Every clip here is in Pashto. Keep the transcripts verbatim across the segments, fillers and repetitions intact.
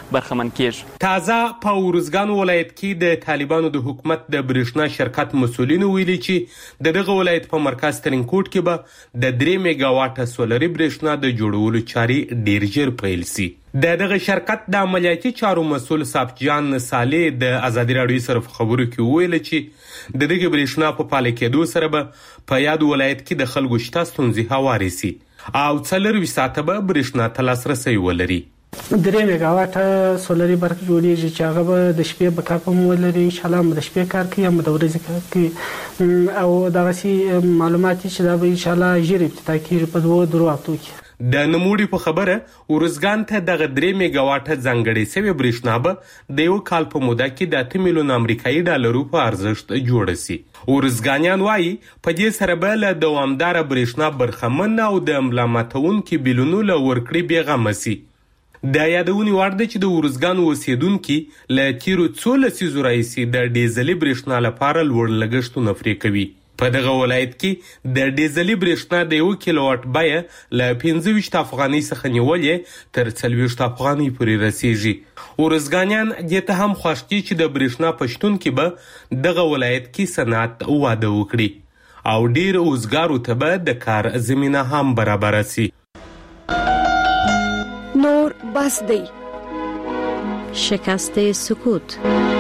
برخمن کیږي. تازه په ورزګان ولایت کې د طالبانو د حکومت د برېښنا شرکت مسؤلینو ویلي چې د دغه ولایت په مرکز ترینکوټ کې به د درې میگا واټه سولري برېښنا د جوړولو چارې ډیر ژر پیل شي. د دغه شرکت د عملیاتي چارو مسؤل صافجان صالح د ازادي راډیو سره خبرو کې ویل چې د دغه برېښنا په پاله کېدو سره به په یاد ولایت کې د خلکو شته ستونزې هواري شي او څلور ساعته به برېښنا ته لاسرسی ولري. درې میگا واټه سولري برق جوړیږي چې هغه به د شپې په کار په ولري. ان شاء الله د شپې کار کوي هم د ورځې کار کوي او دغه سي معلومات چې دا به ان شاء الله ژر ابتدا کیږي په دوه درو هفتو کې. د نموړي په خبره ورزګان ته دغه درې میگا واټه ځانګړې سوي برېښنا به د یو کال په موده کې د اته میلیون امریکایي ډالرو په ارزښت جوړه شي. ورزګانیان وایي په دې سره به له دوامداره برېښنا برخمن او د ملامتونکو بیلونو له ورکړې بېغمه شي. د یادونې وړ ده چې د ورزګان اوسیدونکو له تیرو څو لسیزو راهیسې د ډیزلي برېښنا لپاره لوړ لګښتونه پرې کوي. په دغه ولایت کې د ډیزلي برېښنا د یو کیلو واټ بیه له پنځه ویشت افغانۍ څخه نیولې تر څلوېښت افغانۍ پورې رسیږي. ورزګانیان دې ته هم خوښ دي چې د برېښنا په شتون کې به دغه ولایت کې صنعت واده وکړي او ډیر اوزګارو ته به د کار زمینه هم برابره شي. نور بس دی شکست سکوت.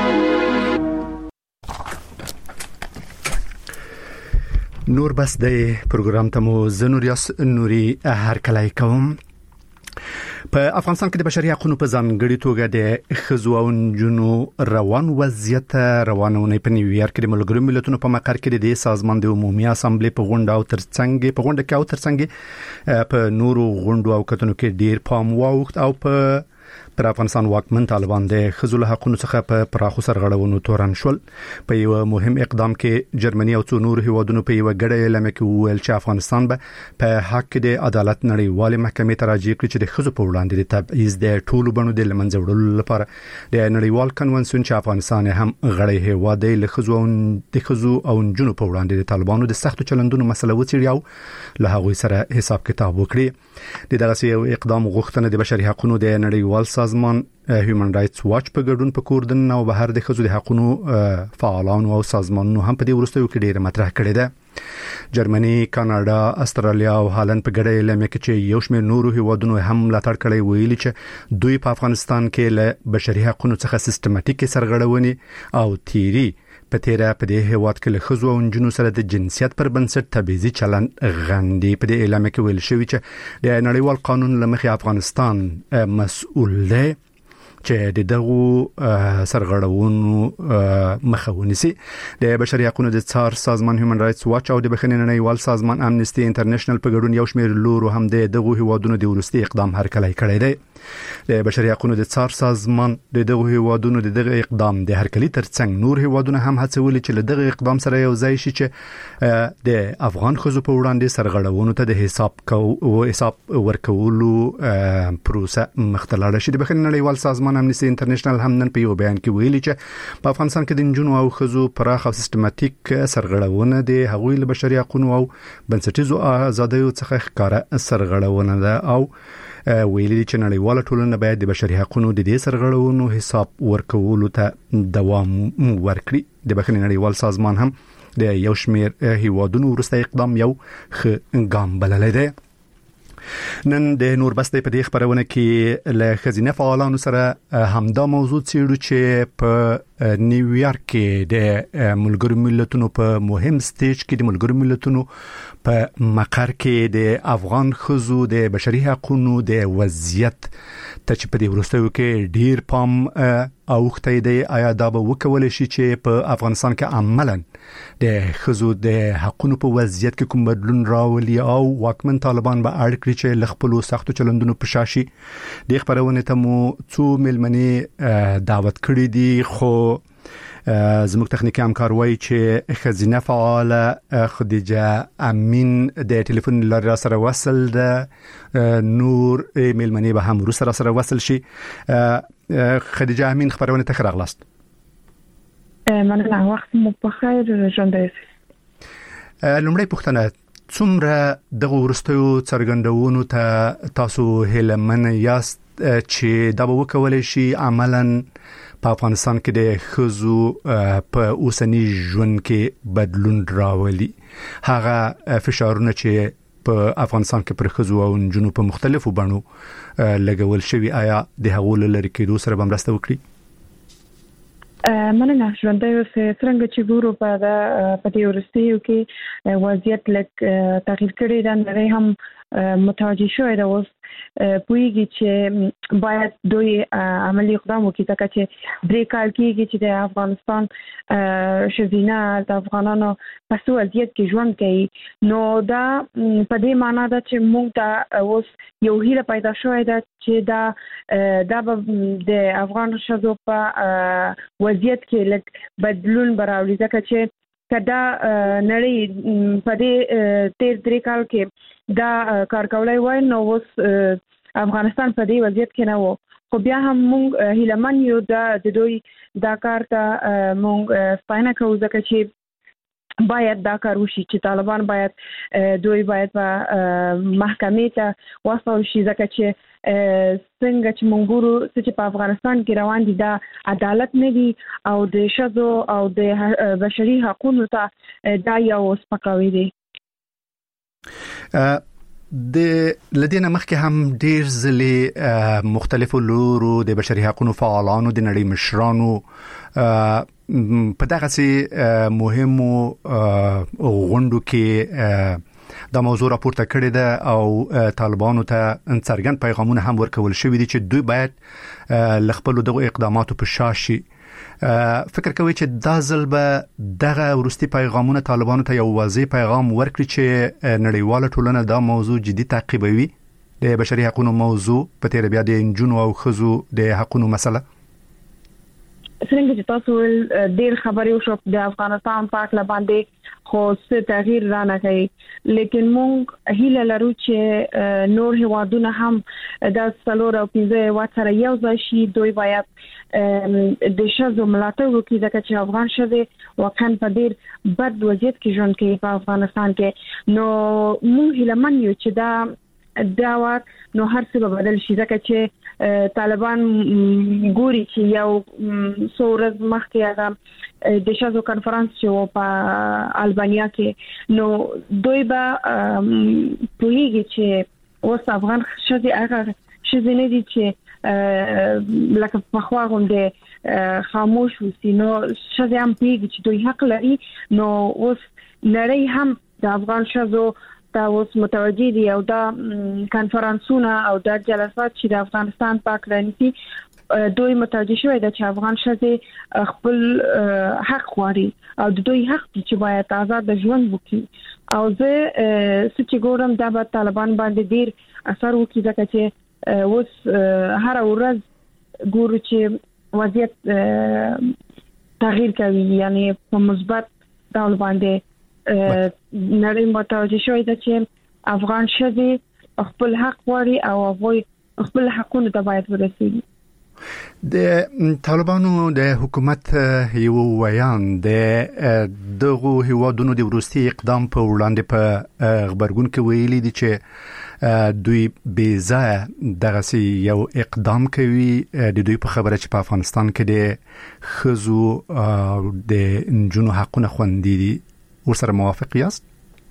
نور بس دی پروګرام ته مو زنوریاس نوري هر کله کوم. په افغانستان کې د بشري حقوقو په ځانګړي توګه د ښځو او نجونو روان وضعیت روانونه په نیویارک کې د ملګرو ملتونو په مقر کې د سازمان د عمومي اسامبلې په غونډه او ترڅنګ په غونډه کې او ترڅنګ په نورو غونډو او کتنو کې ډیر پام واوښت او په پر افغانستان واکمن طالبان د ښځو له حقوقو څخه په پراخو سرغړونو تورن شول. په یو مهم اقدام کې جرمني او څو نور هیوادونو په یو غړې اعلان کې ویل چې افغانستان به په حق د عدالت نړیوال محکمې ته راځي چې د ښځو په وړاندې د تبعیض د ټولو بڼو د لمنځه وړلو لپاره د نړیوال کنونسیون چې افغانستان هم غړی هیواد دی له ښځو او د ښځو او نجونو په وړاندې د طالبانو د سختو چلندونو مسله وڅېړي او له هغوی سره حساب کتاب وکړي. د دغه یو اقدام غوښتنه د بشري حقوقو د نړیوال سازمان هیومن رائټس واچ په ګډون په کوردن او بهر د ښځو د حقوقو فعالانو او سازمانونو هم په دې وروستیو کې ډېر مطرح کړي ده. جرمني، کاناډا، استرالیا او هالند په ګډه اعلان کې چې یو شمېر نورو هیوادونو هم ملاتړ کړی ویلي چې دوی په افغانستان کې له بشري حقوقو څخه سیستماتیک سرغړونې او تیری په تیره په دې هیواد کې له ښځو او نجونو سره د جنسیت پر بنسټ تبعیضي چلند غندي. په دې اعلان کې ویل شوی چې د نړیوال قانون له مخې افغانستان مسؤل دی چې د دغه سرغړونو مخه ونیسي. د بشري حقوقو د څار سازمان هیومن رائټس واچ او د بخښنې نړیوال سازمان امنيستي انټرنیشنل په ګډون یو شمېر لورو هم د دغه هیوادونو د ورستي اقدام هرکلی کړی دی. د بشري حقوقو د څار سازمان د دغه هیوادونو د دغه اقدام د هرکلی ترڅنګ نور هیوادونه هم هڅولي چې له دغه اقدام سره یو ځای شي چې د افغان ښځو په وړاندې سرغړونو ته د حساب کو حساب ورکولو پروسه مختلله شي. د بخښنې نړیوال سازمان امنيستي انټرنیشنل هم نن په یو بیان کې ویلي چې په افغانستان کې د نجونو او ښځو پراخ او سیستماتیک سرغړونه د هغوی له بشري حقوقو او بنسټیزو آزادیو څخه ښکاره سرغړونه ده او ویلي چې نړیواله ټولنه باید د بشري حقوقو د دې سرغړونو حساب ورکولو ته دوام ورکړي. د بخښنې نړیوال سازمان هم د یو شمېر هیوادونو وروستی اقدام یو ښه ګام بللی دی. نن د نور بسته په دې خبرونه کې له خزینه فعالانو سره همدا موضوع څېړو چې په نیویارک کې د ملګرو ملتونو په مهم سټیج کې د ملګرو ملتونو په مقر کې د افغان ښځو د بشري حقوقو د وضعیت ته چې په دې وروستیو کې ډیر پام اوښتی دی. آیا دا به وکولی شي چې په افغانستان کې عملاً د ښځو د حقوقو په وضعیت کې کوم بدلون راولي او واکمن طالبان به اړ کړي چې له خپلو سختو چلندونو په شا شي؟ د خبرونې ته مو څو مېلمنې دعوت کړي دي خو زموږ تخنیکی همکار وایي چې ښځینه فعاله خدیجه امین د ټلیفون لارې را سره وصل ده، نور مېلمنې به هم وروسته را سره وصل شي. خدیجه امین خبرونه ته ښه راغلاست. مننه، وخت مو بخیر ژوندی. لومړی پوښتنه څومره د ورستیو څرګندونو ته تاسو هیلمن یاست چې دا به وکولای شي عملاً په افغانستان کې د خزو په اوسنی ژوند کې بدلون راولي؟ هغه فشارونه چې په افغانستان کې پر خزو او جنوب په مختلفو بڼو لګول شوی، آیا د هغو لری کېدو سره به مرسته وکړي؟ مننه. ژوندۍ اوسه څنګه چې ګورو په په دې ورستیو کې وضعیت لک تغییر کړی دا نه هم متوجه شوی دا اوس پویږي چې باید دوی عملی اقدام وکړي ځکه چې درې کال کېږي چې د افغانستان شذینه د افغانانو په څو وضعیت کې ژوند کوي. نو دا په دې معنی ده چې موږ ته اوس یو هیله پیدا شوې ده چې دا دا د افغان شذو په وضعیت کې لک بدلون براولي ځکه چې کدا نړۍ په دې تیر درې کال کې دا کار کولای وای نو اوس افغانستان په دې وضعیت کې نه وو. خو بیا هم موږ هیلمن یو د دوی دا کار ته موږ ستاینه کوو ځکه چې باید دا کار وشي چې طالبان باید دوی باید په محکمې ته واستول شي ځکه چې څنګه چې موږ ګورو چې په افغانستان کې روان دي دا عدالت نه دی او د شذو او د بشري حقوقو ته دا یو سپکاوی دی. د لدينا مخکې هم ډیر ځلې مختلفو لورو د بشري حقوقو فعالانو د نړۍ مشرانو په دغه سي مهمو غونډو کې دا موضوع راپورته کړې ده او طالبانو ته څرګند پیغامونه هم ورکول شوی دي چې دوی باید لخپلو دغه اقداماتو په شاشي. فکر کوي چې دا ځل به دغه ورستي پیغامونه طالبانو ته یو واضح پیغام ورکړي چې نړیواله ټولنه دا موضوع جدي تعقیبوي، د بشري حقوقو موضوع په تیر بیا د انجونو او خزو د حقوقو مسله. څنګه چې تاسو ډېر خبرې وشو د افغانستان په اړه باندې خو څه تغییر را نه کوي، لیکن موږ هیله لرو چې نور هیوادونه هم د څلور او پنځه وات سره یو ځای شي. دوی باید د شذو ملاتړ وکړي ځکه چې افغان شذې واقعا په ډېر بد وضعیت کې ژوند کوي په افغانستان کې. نو موږ هیله من یو چې دا دا وخت نو هر څه به بدل شي ځکه چې طالبان ګوري چې یو څورز مخکې هغه د شذو کانفرنس چې په البانیا کې نو دوی به پوهیږي چې اوس افغان شذې هغه شذې نه دي چې لکه په خوا غونډه خاموش وسی. نو شذې هم پوهیږي چې دوی حق لري. نو اوس نړۍ هم د افغان شذو دا اوس متوجي دي او دا کانفرنسونه او دا جلسات چې د افغانستان په اړه نيسي دوی متوجي شوی د چې افغان شذې خپل حق غواړي او د دوی حق دي چې باید آزاد ژوند وکړي. او زه چې ګورم دا به طالبان باندې ډیر اثر وکړي ځکه چې اوس هر ورځ ګورو چې وضعیت تغییر کوي، یعنی په مثبت ډول باندې نړۍ متوجه شوی ده چې افغان شذې خپل حق غواړي او هغوی خپل حقونه ته باید ورسیږي. د طالبانو د حکومت یو ویان د دغه هیوادونو د ورستي اقدام په وړاندې په خبرګون کې ویلي دي چې دوی بې ځایه دغه سي یو اقدام کوي. د دوی په خبره چې په افغانستان کې د خزو او د انجونو حقونه خوندي دي، ورسره موافق یاست؟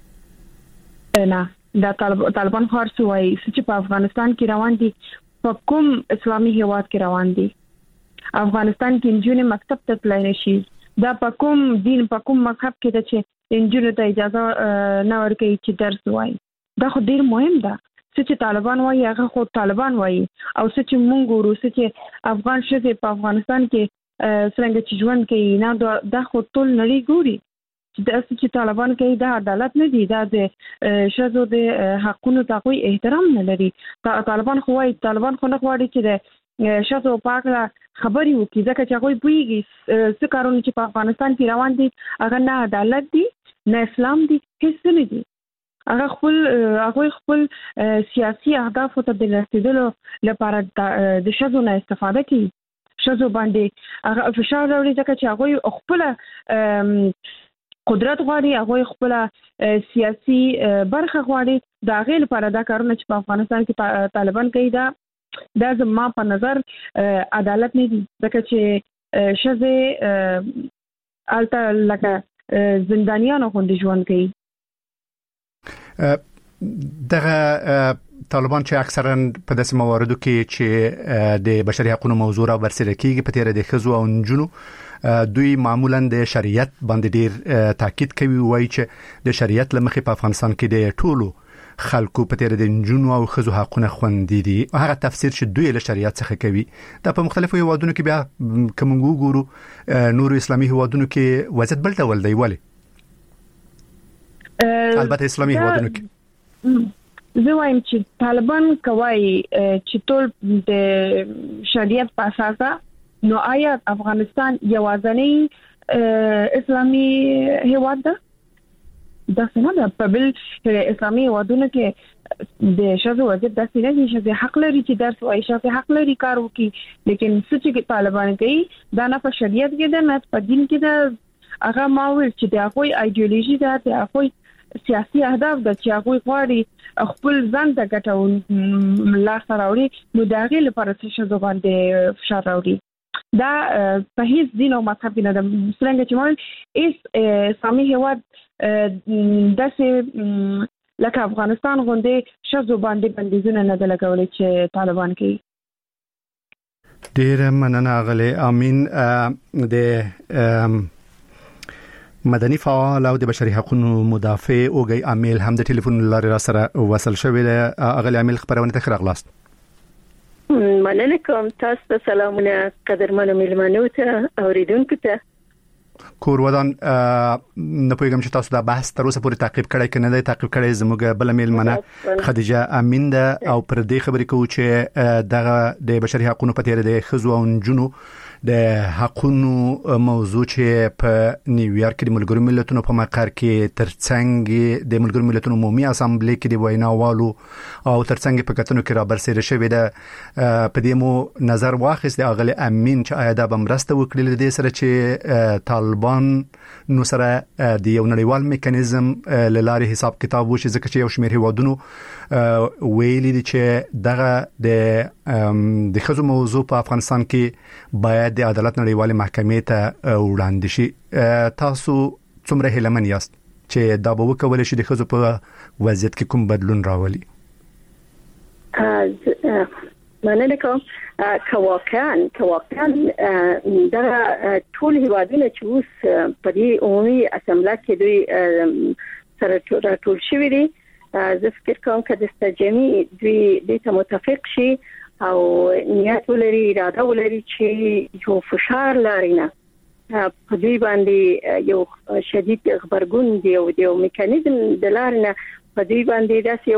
نه، دا طالبان خارڅ وایي چې په افغانستان کې روان دي په کوم اسلامي هیواد کې روان دي. افغانستان کې انجونې مکتب ته تللی نشي. دا په کوم دین په کوم مذهب کې ده چې انجونو ته اجازه نه ورکوي چې درس وایي. دا خو ډیر مهم ده. چې طالبان وایي هغه خو طالبان وایي او چې موږ ګورو چې افغان شذې په افغانستان کې څنګه چې ژوند کوي نه دا خو ټول نړۍ ګوري د چې طالبان کوي دا عدالت نه دی، دا د شذو د حقوقو ته کوئی احترام نه لري. طالبان خو وايي طالبان خو نه غواړي چې د شذو په اړه خبري وکړي ځکه چې هغه پوهیږي څه کارونه چې په افغانستان کې روان دي هغه نه عدالت دي نه اسلام دي هیڅ نه دي. هغه خپل هغه خپل سیاسي اهداف ته د رسیدلو لپاره د شذو نه استفاده کوي. شذو باندې هغه فشار راوړي ځکه چې هغه خپل قدرت غواړي، هغه خپل سیاسي برخه غواړي. دا غیر لپاره دا کارونه چې په افغانستان کې طالبان کوي دا دا زما په نظر عدالت نه دي، ځکه چې شزه الته لکه زندانیانو غوندې ژوند کوي. دغه طالبان چې اکثرا په داسې مواردو کې چې د بشري حقوقو موضوع را برسېره کیږي په تیر د خزو او نجونو، دوی معمولا د شریعت باندې ډیر تاکید کوي، وایي چې د شریعت لمخې په افغانستان کې د ټولو خلکو په تیر د نجونو او خزو حقوقونه خوندي دي. هغه تفسیر چې دوی له شریعت څخه کوي دا په مختلفو هیوادونو کې بیا کوم وګورو نورو اسلامي هیوادونو کې وضعیت بل ډول دی. ولی البته اسلامي هیوادونو کې زه وایم چې طالبان کوي چې ټول د شریعت په اساس، نو آیا افغانستان یوازینی اسلامي هیواد ده؟ دا څنګه ده؟ په بل اسلامي هیوادونو کې د شذو وضعیت داسې نه دي چې حق لري چې درس وایي، چې حق لري کار وکړي، لیکن څه چې طالبان کوي دا نه په شریعت کې ده نه په دین کې ده. هغه ماویل چې د هغوی ایډیولوژي ده، د هغوی سیاسي اهداف د چې هغه غواړي خپل ځان ته ګټو لاس راوړي، نو دا غي لپاره چې شذو باندې فشار راوړي. دا صحیح دین او مذهب نه ده. څنګه چې مول اس اسلامي هیواد داسې لکه افغانستان غوندې شذو باندې بندیزونه نه ده لګولې چې طالبان کوي. ډیر مننه غلي امين. د مدني فعال او د بشري حقوقو مدافع اوګي امیل هم د ټلیفون لارې را سره وصل شوی دی. اغلی امیل خبرونه ته خراغلاست. مننه کوم. تاسو ته سلامونه قدرمنو ملمنو ته اوریدونکو ته. کور ودان نه پوهیږم چې تاسو دا بحث تر اوسه پورې تعقیب کړئ کنه دی تعقیب کړئ. زموږ بل ملمنه خدیجه امین ده او پر دې خبرې کوي چې دغه د بشري حقوقو په تیر د خزو او نجونو د حقوقو موضوع چې په نیویارک کې د ملګرو ملتونو په مقر کې ترڅنګ د ملګرو ملتونو عمومي اسامبلې کې د ویناوالو او ترڅنګ په کتنو کې را برسېره شوې ده. په دې مو نظر واخیست د اغلی امین چې آیا دا بمرسته وکړي د دې سره چې طالبان نو سره د یو نړیوال میکانیزم لاره حساب کتاب وشي، ځکه چې یو شمېر هیوادونو ویلي دي چې دغه د د خزو موضوع په افغانستان کې باید د عدالت نړیوال محکمې ته وړاندې شي. تاسو څومره هیلمن یاست چې دا به وکول شي د خزو په وضعیت کې کوم بدلون راولي؟ مننه کوم. کواکان کواکان دا ټول هیوادونه چې اوس په دې عمومي اسامبله کې دوی سره ټول شوي دي، زه فکر کوم چې د استجامي دوی د ته متفق شي او نیت ولري، اراده ولري چې یو فشار لري نه په دوی باندې یو شدید خبرګون دی او یو میکانیزم د لارنه په دوی باندې داس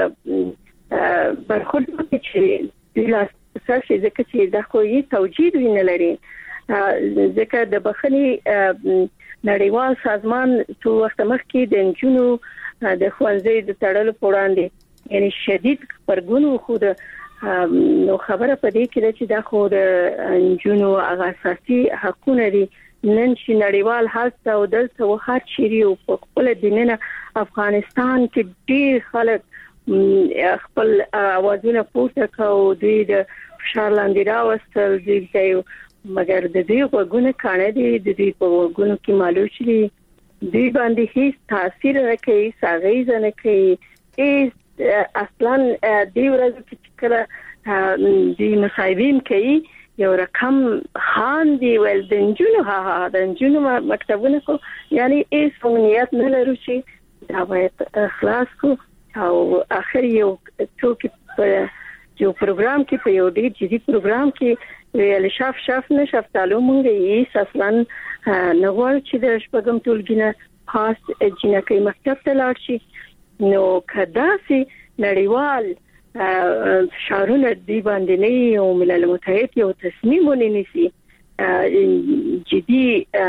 یو برخورد چې دوی لاس سرشي، ځکه چې دا خو یې توجید ویني لري. ځکه د بخښنې نړیوال سازمان څو وخت مخکې د انجونو د خوانځي د تړلو وړاندې یعنی شدید خبرګون خو د نو خبره په دې کې چې دا خو د انجونو اساسي حقونه دي. نن چې نړیوال حالت او دلته وخت شری او په خپل دینه افغانستان کې ډیر خلک خپل اوازونه پورته کوي، دوی د فشار لاندې راوستل دي، مګر د دې وګونه کانه دي د دې په وګونو کې معلوم شي دوی باندې هیڅ تاثیر نه کوي، ساغیز نه کوي. ای اصلا دی ورځ چې کله دی مصاحبین کوي یو رقم خان دی ول د انجونو ها د انجونو مکتبونه کو یعنی ای سونیت نه لري چې دا باید خلاص کو او اخر یو څوک په یو پروګرام کې په یو ډیر جدي پروګرام کې ویل شاف شاف نه شاف تعلم مونږ یې اصلا نغول چې د شپږم ټولګینه خاص جنکې مکتب ته لاړ شي. نو کداسي نړیوال شارونه دی باندې نه او ملل متحد یو تصمیم ونیسي جدي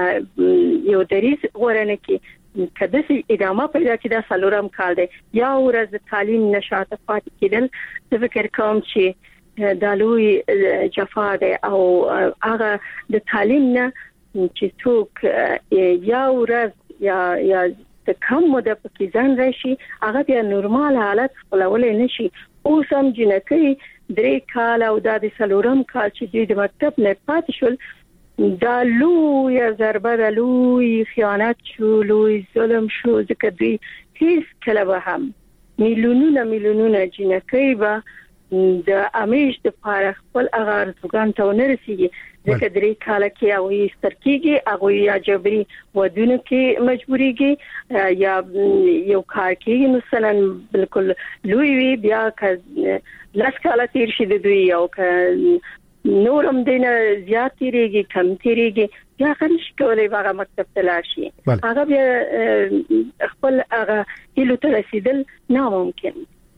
یو دریس ورنه کې کله چې ادامه پیدا کړي دا سلورم کال دی یا ورځ تعلیم نشاط پاتې کېدل. زه فکر کوم چې د لوی جفا دی او هغه د تعلیم نه چې څوک یا ورځ یا یا د کم مده پکې ځان راشي هغه بیا نورمال حالت خپلولای نشي. اوس هم جنکې درې کال او د سلورم کال چې د مکتب نه پاتې شول دا لوی ضربه د لوی خیانت شو، لوی ظلم شو، ځکه دوی هیڅ کله به هم میلیونونه میلیونونه جنکې به د امیش د پاره خپل هغه ارزوګان ته نه رسیږي، ځکه درې کال کې هغه سترکیږي، هغه یا جبري ودونه کې مجبوريږي یا یو کار کې مثلا بالکل لوی وی بیا که لاس کال تیر شي د دوی یو که نورم دینه زیات تیریږي کم تیریږي یا خنش کولای هغه مکتب ته لاړ شي، هغه بیا خپل هغه هیلو ته رسیدل ناممکن.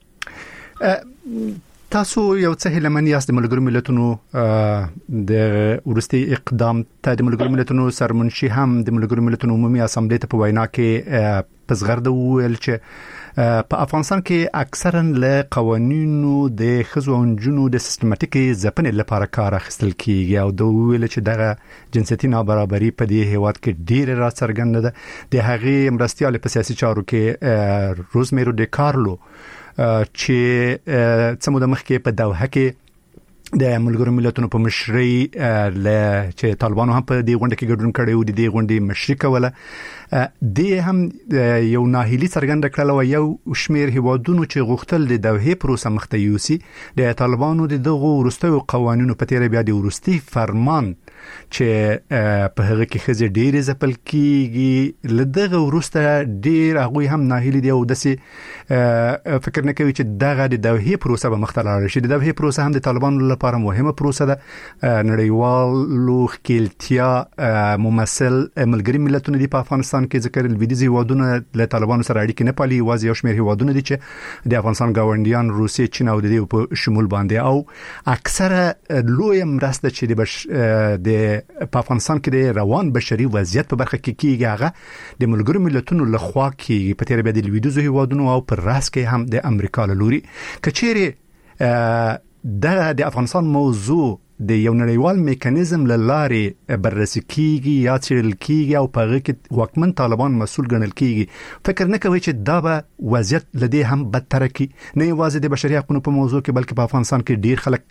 تاسو یو څه هلمن یاست د ملګرو ملتونو د ورستي اقدام ته د ملګرو ملتونو سرمنشي هم د ملګرو ملتونو عمومي اسامبلې ته په وینا کې پزغرد ویل چې په افغانستان کې اکثرا له قوانینو د خزو او جنو د سیستماتیکي ځپنې لپاره کار اخیستل کیږي او د ویل چې دغه جنسيتي نابرابري په دې هیواد کې ډیره را څرګنده ده. د هغې مرستيال په سیاسي چارو کې روزمیرو ډي کارلو چې څه موده مخکې په دوحه کې د ملګرو ملتونو په مشرۍ ل چې طالبانو هم په دې غونډه کې ګډون کړی و، د دې غونډې مشري کوله، د هم یو ناهیلي څرګنده کړل او یو شمیر هیوادونو چې غوښتل د دوحې پروسه مخته یوسي د طالبانو د دغه ورستیو قوانینو په تیر بیا د ورستي فرمان چې په هغه کې خزه ډېر ځپل کیږي لدغه ورسته ډېر هغه هم ناهیلي دی او دسه فکر نه کوي چې دغه د دوحې پروسه به مخته لاړ شي. د دوحې پروسه هم د طالبانو لپاره مهمه پروسه ده. نړیوالو خپلتیا ممثل ملګری ملتونه دی په افغانستان کې ذکر الویدیزي وادونه له طالبانو سره اړیکې نه پالي، واځي یو شمېر هیوادونه دي چې د افغانستان گاونډیان روسیې، چین او د دې په شمول باندې او اکثره لوی مرسته چې د بش د په افغانستان کې د روان بشري وضعیت په برخه کې کیږي هغه د ملګرو ملتونو لخوا کې په تیر بیا د لویدیزو هیوادونو او پر راس کې هم د امریکا له لوري کچېره د افغانستان موضوع د یو نړیوال میکانیزم لاره بررسي کیږي یا څېړل کیږي او په هغه کې واکمن طالبان مسؤل ګڼل کیږي. فکر نه کوي چې دا به وضعیت لدی هم بدتر کی نه یوازې د بشري حقوقو په موضوع کې بلکې په افغانستان کې ډیر خلک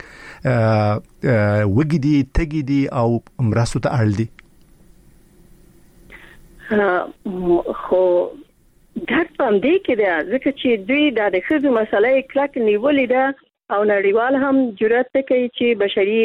وګړي تګي دي او مرستو ته اړ دي. خو دا پام دی کې دا ځکه چې دوی د خزو مسلې کلک نیولې ده او نړیوال هم جرأت کوي چې بشري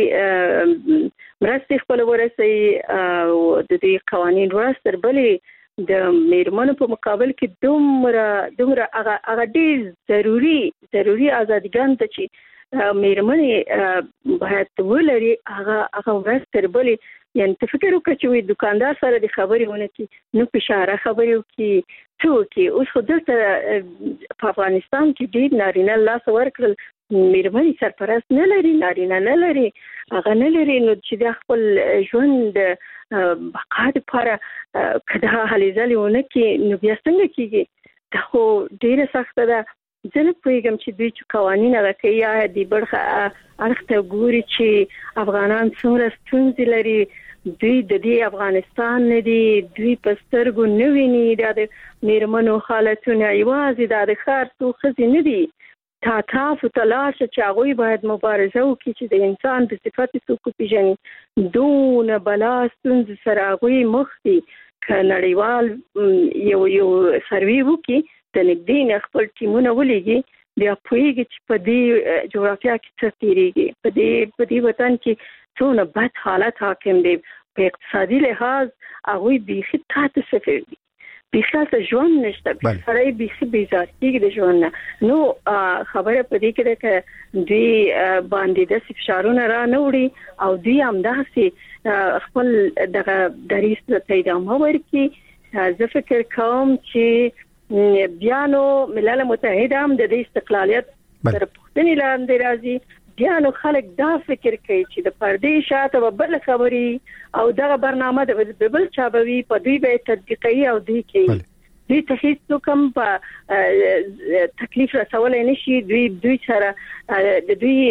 مرستې خپل ورسي او د دې قوانين ورسره بلې د میرمنو په مقابل کې دومره دومره هغه هغه ډیر ضروری ضروری ازادګان ته چې میرمنې باید ولري هغه هغه ورسره بلې یعنی ته فکر وکړه چې دکاندار سره د خبرې ونه کې نو اشاره خبرې وکړي څو کې اوس خو دلته په افغانستان کې ډیر نارینه لاس ورکړل میرمنې سرپرست نه لري، نارینه نه لري، هغه نه لري، نو چې د خپل ژوند بقا لپاره کدا هلې ځلې ونه کې نو بیا څنګه کېږي؟ دا خو ډیره سخته ده. زه نه پوهېږم چې دوی چې قوانین هغه کوي یا د برخه اړخ ته ګوري چې افغانان څومره ستونزې لري. دوی د دې افغانستان نه دي، دوی په سترګو نه ویني د میرمنو حالتونه، یوازې د ښار څو ښځې نه دي تا تاسو تلاش چې هغه باید مبارزه وکړي چې د انسان په صفات څوک پیژني دون بلا ستونز سره هغه مخ دي. ک نړیوال یو یو سروي وکړي د نګدین خپل ټیمونه ولېږي بیا پوهیږي چې په دې جغرافیا کې څه تیریږي، په دې په دې وطن کې څونه بد حالت حاکم دی. په اقتصادي لحاظ هغه بیخي تاسو سفر دي، بیخاله ژوند نشته، سړی بیخي بیزار کېږي د ژوند نه. نو خبره په دې کې ده چې دوی باندې د فشارونه را نه وړي او دوی هم داسې خپل دغه دریس ته ادامه ورکړي. زه فکر کوم چې بیا نو ملل متحده هم د دې استقلالیت تر پوښتنې لاندې راځي. بیا نو خلک دا فکر کوي چې د پردې شاته به بل خبري او دغه برنامه د بل چابوي په دوی به تطبیقي او دوی کوي. دوی ته هیڅ کوم په تکلیف رسولای نشي. دوی دوی سره د دوی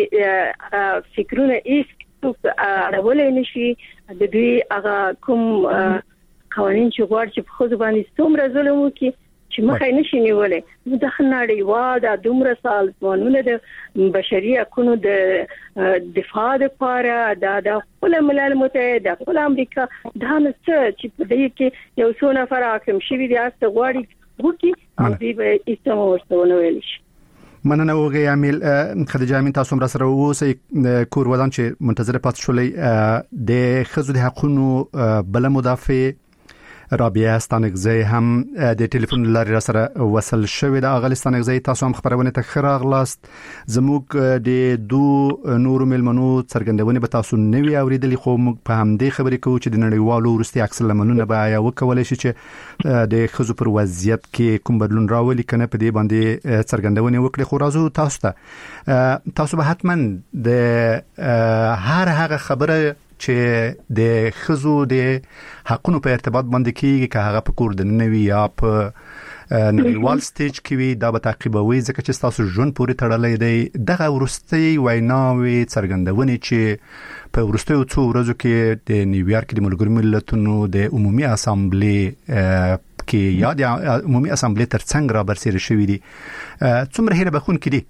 فکرونه هیڅ اړولای نشي. د دوی هغه کوم قوانين چې غواړي چې په خو باندې څومره ظلم وکړي چې مخې نشي نیولې نو د خناړي وا د دومره سال قانون د بشري حقوقو د دفاع لپاره د خپل ملل متحد د خپل امریکا دا نه چې په دې کې یو څو نفر حاکم شوی دي است غواړي وکي او دې به استمو ورسونه ویل شي مننه وګي عامل خدیجه امین تاسو مر سره اوسئ کور ودان چې منتظر پات شولې د خزو د حقوقو بل مدافع رابعه ستانګزی هم د ټلیفون لارې را سره وصل شوې د اغل ستانګزی تاسو هم خبرونه ته خراغلاست زموږ د دو نور ملمنو څرګندونه به تاسو نوی اوریدلې خو موږ په همدې خبرې کوو چې د نړیوالو ورستي عکس العملونه به یا وکولای شي چې د خزو پر وضعیت کې کوم بدلون راولي کنه په دې باندې څرګندونه وکړي خو راځو تاسو ته تاسو به حتما د هر هغه خبره چې د خزو د حقونو په ارتباط باندې کیږي که هغه په کور د نوي یا په نړیوال سټیج کې وي دا به تعقیبوي ځکه چې تاسو ژوند پورې تړلې دی دغه ورستي ویناوي څرګندونې چې په ورستیو څو ورځو کې د نیویارک د ملګرو ملتونو د عمومي اسامبلې کې یا د عمومي اسامبلې ترڅنګ را برسېره شوې دي څومره هیله بخون کې دي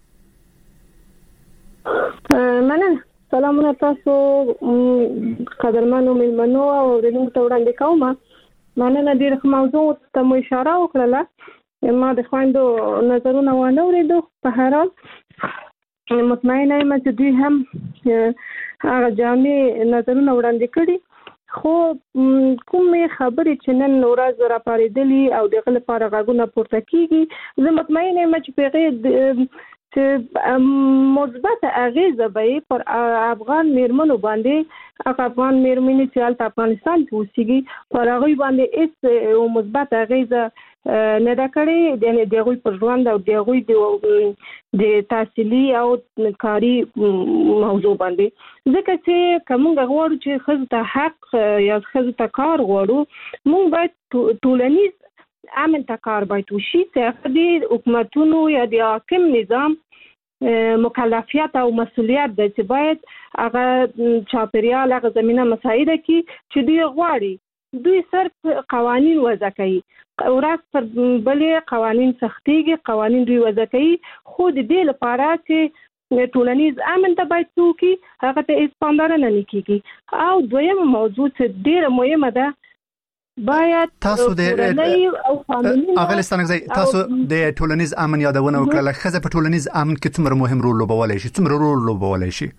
مننه سلامونه تاسو قدرمنو ملمنو او ورنوم ته وړاندې کوم مننه ډېر موضوع ته مو اشاره وکړه ما د خويندو نظرونه ونه اوریدو په هر حال مطمئنه یم چې دوی هم هغه جامع نظرونه وړاندې کړي خو کومې خبرې چې نن ورځ را پارېدلې او دغه لپاره غاګونه پورته کیږي زه مطمئنه یم چې پیغه چې مثبت اغیزه به پر افغان میرمنو باندې افغان میرمنې چې په افغانستان کې اوسېږي پر هغه باندې هیڅ مثبت اغیزه نه دا کړې د دغه پر ژوند او دغه د تحصیلي او کاری موضوع باندې ځکه چې کومه غواړو چې خزو ته حق یا خزو ته کار غواړو موږ باید ټولنیز امن ته کار باید وشي چې د حکومتونو یا د حاکم نظام مکلفیت او مسؤلیت د چې باید هغه چاپیریال هغه زمينه مساعده کی چې دوی غواړي دوی صرف قوانين وضع کوي ورځ پر بلې قوانين سختيږي قوانين دوی وضع کوي خو د دې لپاره چې ټولنیز امن ته باید توکي هغه ته اسپاندار نه کیږي او دویم موضوع چې ډیره مهمه ده باید تاسو د اغل ستانګزی تاسو د ټولنیز امن یادونه وکړه خزه په ټولنیز امن کې څومره مهم رول لوبولای شي څومره رول لوبولای شي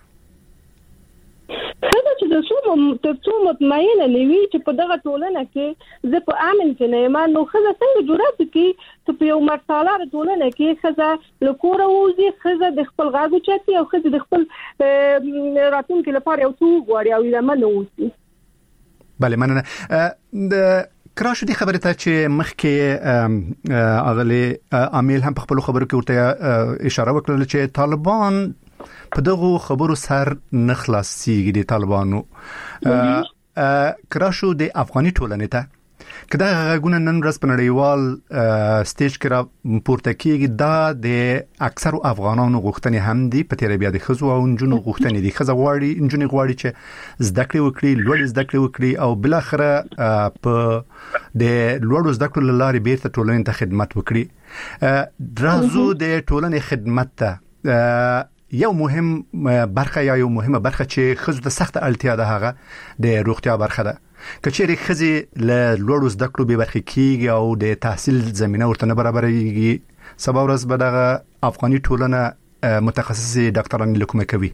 خزه چې د څو ته مطمئنه نوي چې په دغه ټولنه کې زه په امن کې نه یم نو خزه څنګه جوړه کی ته په یو مرتاله ټولنه کې خزه لکوره وځي خزه د خپل غاګو چتي او خزه د خپل راتلونکي لپاره یو څو غواړي او لمنه وځي بله مننه د کراشو دي خبره ته چې مخکې اغلی عامل هم په خپل خبرو کې ورته اشاره وکړه چې طالبان په دغه خبرو سر نه خلاصيږي د طالبانو کراشو د افغاني ټولنې ته کدا غوونه نن ورځ په نړیوال سټیج کې را پورته کیږي دا د اکثر افغانانو غوښتنې هم دي په تیر بیا د خزو او انجونو غوښتنې دي خزه غواړي انجونې غواړي چې زده کړې وکړي لوړ زده کړې وکړي او بل اخره په د لوړ زده کړو لارې بیرته ټولنې ته خدمت وکړي درازو د ټولنې خدمت ته یو مهم برخه یا یو مهمه برخه چې خزو ته سخت اړتیا ده هغه د روغتیا برخه ده کچېری خزي له لوړو زده کړو به برخه کیږي او د تحصیل زمينه ورته نه برابرېږي سبا ورځ به دغه افغاني ټولنه متخصصي ډاکټران لیکم کوي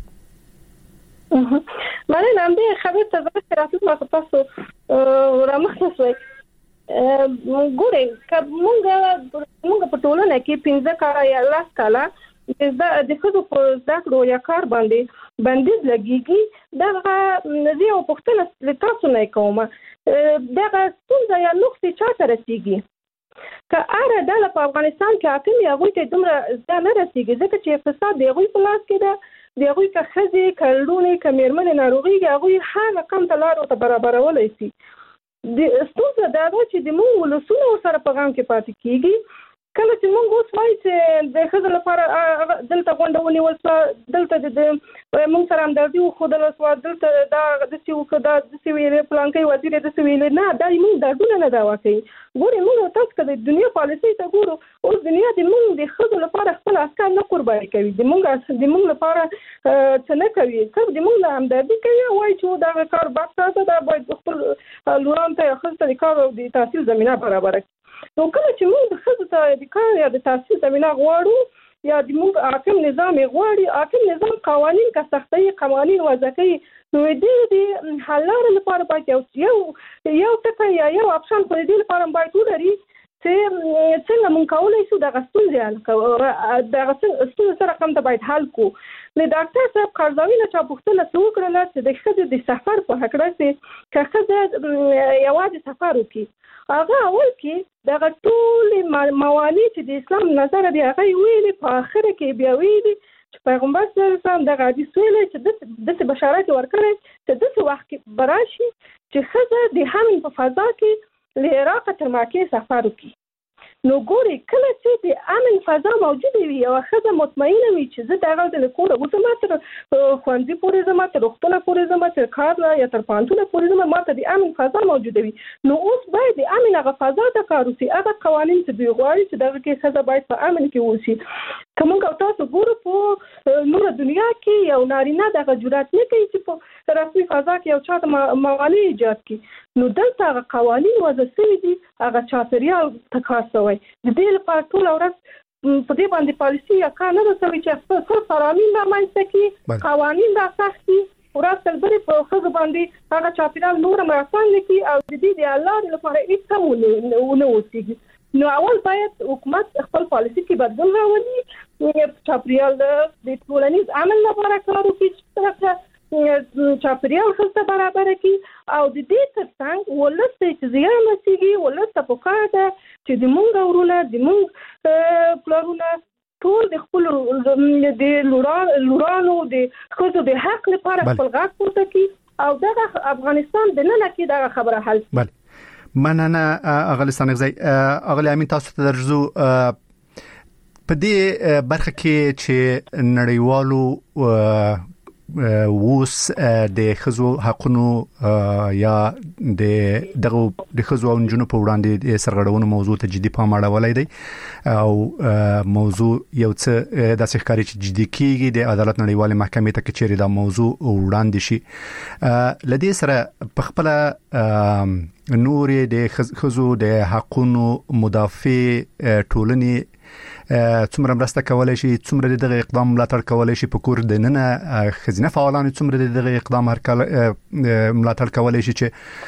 مله نام دې خبر ته راځي ما تاسو رامخصوي ګورې کومه موږ په ټولنه کې پنځه کاله یا لاس کاله د خزو په زده کړو یا کار باندې بندیز لګیږي دغه نزي او پښتنه لتاسو نه کومه دغه څنګه یا نقطې چاته رسیږي که اره د په افغانستان کې حاکم یا غوي ته دومره ځا نه رسیږي ځکه چې اقتصاد دی غوي په لاس کې ده دی غوي که خزي کلونه کمرمن ناروغي غوي هغه کم تلارو ته برابرولای شي د ستونزه دا ده چې د موږ ولسونو سره پیغام کې پاتې کیږي کله چې موږ اوس وایو چې د ښځو لپاره دلته غونډه ونیول شوه، دلته د موږ سره همدردي وښودله شوه، دلته دا داسې وکړه، دا داسې ویلې، پلانکی وزیر یې داسې ویلې. نه، دا موږ دردونه نه دعوا کوي. ګورئ موږ تاسو که د دنیا پالیسۍ ته ګورو، اوس دنیا د موږ د ښځو لپاره خپل عسکر نه قرباني کوي، د موږ د موږ لپاره څه نه کوي، صرف د موږ نه همدردي کوي، وایي چې دغه کار بس ده، دا باید خپل لورانو ته یا ښځو ته د کار او د تحصیل زمینه برابره کړي. نو کله چې موږ د ښځو ته د کار یا د تحصیل زمینه غواړو یا د موږ حاکم نظام غواړي، حاکم نظام قوانین که سختوي، قوانین وضع کوي، نو د حل لارې لپاره باید یو یو ټکی یا یو اپشن خو د دې لپاره باید ولري چې څنګه موږ کولی شو دغه ستونزې حل کړو، دغه ستونزې سره کوم ته باید حل کړو. نو ډاکټر صاحب قرضاوي نه چا پوښتنه څه وکړله چې د ښځې د سفر په هکله چې که ښځه یوازې سفر وکړي، هغه اول کې دغه ټولې موانع چې د اسلام نظره دي هغه یې ویلي، په آخره کې بیا ویلي چې پیغمبر صلی الله علیه وسلم دغه حدیث ویلی چې داسې بشارت ورکړی چې داسې وخت کې به راشي چې ښځه د حمل په فضا کې له عراقه تر مکې سفر وکړي. نو ګوري کله چې د امن فضا موجوده وي او ښځه مطمئنه وي چې زه دغه د کوره وځم، تر ښوونځي پورې ځم، تر روغتونه پورې ځم، تر کار یا تر پوهنتونه پورې ځم، ما ته د امن فضا موجوده وي. نو اوس باید د امن هغه فضا ته کار وشي، هغه قوانین چې دوی غواړي چې دغه کې ښځه باید په امن کې اوسي. که موږ او تاسو ګورو په نوره دنیا کې یو نارینه دغه جرأت نه کوي چې په رسمي فضا کې یو چا ته موانع ایجاد کړي. نو دلته هغه قوانین وضع شوي دي، هغه چاپېریال ته کار شوی. د دې لپاره ټوله ورځ په دې باندې پالیسي یا کار نه ده شوی چې خپل قوانین رامنځته کړي، قوانین را سخت کړي، ورځ تر بلې په ښځو باندې هغه چاپېریال نور هم اسان کړي او د دې د حل لارې لپاره هېڅ هم ونه اوسېږي. نو اول باید حکومت خپل پالیسي کې بدلون راولي، چاپېریال د ټولنیز امن لپاره کار وکړي، چې چاپېریال ښځو ته برابره کړي او د دې تر څنګ ولس ته چې زیان رسېږي، ولس ته پکار ده چې د موږ ورونه، د موږ پلرونه ټول د خپلو د لورانو د ښځو د حق لپاره خپل غږ پورته کړي او دغه افغانستان د ننه کې دغه خبره حل کړي. مننه اغلی سانغزی. اغلی امین تاسو ته درځو په دې برخه کې چې نړیوالو ووس د ښځو حقونو یا د دغه د ښځو او نجونو په وړاندې د سرغړونو موضوع ته جدي پام اړولای دی او موضوع یو څه داسې ښکاري چې جدي کیږي د عدالت نړیوالې محکمې ته کې چیرې دا موضوع وړاندې شي. لدې سره په خپل نورې د ښځو د حقونو مدافع ټولنې څومره مرسته کولای شي، څومره دغه اقدام ملاتړ کولای شي، په کور د ننه ښځینه فعالان څومره دغه اقدام هر کله ملاتړ کولای شي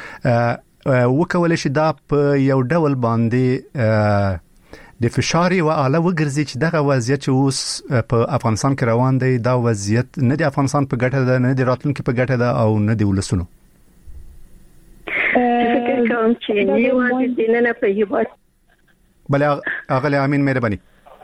چې وکولای شي دا په یو ډول باندې د فشار او اعلی وګرځي چې دغه وضعیت چې اوس په افغانستان کې روان دی دا وضعیت نه د افغانستان په ګټه ده، نه د راتلونکي په ګټه ده او نه د ولسونو. فکر کوم چې نیو د نن په هیواد بل اغلی امین مهرباني.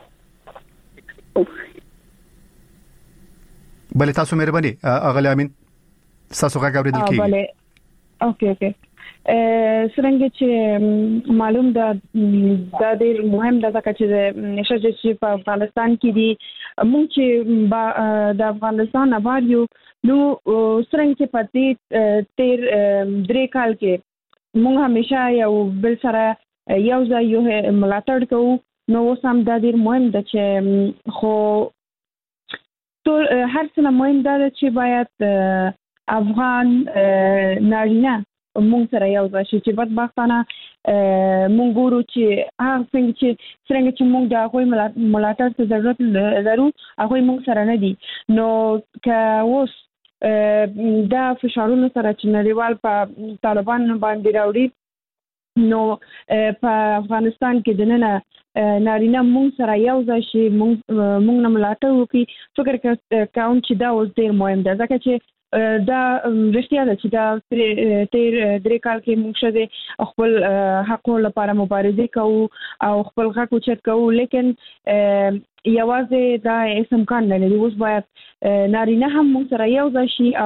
بل تاسو مهرباني اغلی امین تاسو غږ اوریدل کیږي. بله اوکې اوکې څنګه چې معلوم ده دا ډېر مهم ده ځکه چې نشه چې په افغانستان کې دي موږ چې د افغانستان آباد یو نو څنګه چې په دې تیر درې کال کې موږ همیشه یو بل سره یو ځای یو ملاتړ کوو. نو اوس هم دا ډېر مهم ده چې خو ټول هر څه مهم ده چې باید افغان نارینه موږ سره یو ځای شي چې بدبختانه موږ ګورو چې هغه څنګه چې څنګه چې موږ د هغوی ملاتړ ته ضرورت لرو هغوی موږ سره نه دي. نو که اوس دا فشارونه سره چې نړیوال په طالبان باندې راوړي نو په افغانستان کې د ننه نارینه موږ سره یو ځای شي، موږ موږ نه ملاتړ وکړي. فکر کوم چې دا اوس ډېر مهم ده ځکه چې دا رښتیا ده چې دا تیر درې کال کې موږ ښځې خپل حقونو لپاره مبارزه کوو او خپل حق اوچت کوو، لیکن یوازې دا هیڅ امکان نه لري. اوس باید نارینه هم موږ سره یو ځای شي او